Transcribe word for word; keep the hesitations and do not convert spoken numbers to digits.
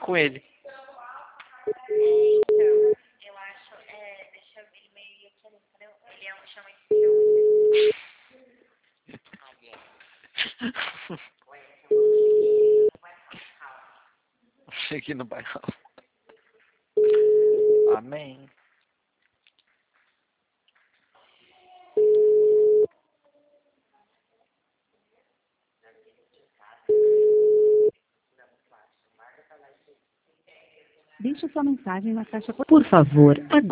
com ele. Eu acho, é, deixa eu ver e-mail aqui, entendeu? Ele é um, chama Cheguei no bairro. Amém. Deixe sua mensagem na caixa. Por favor, aguarde.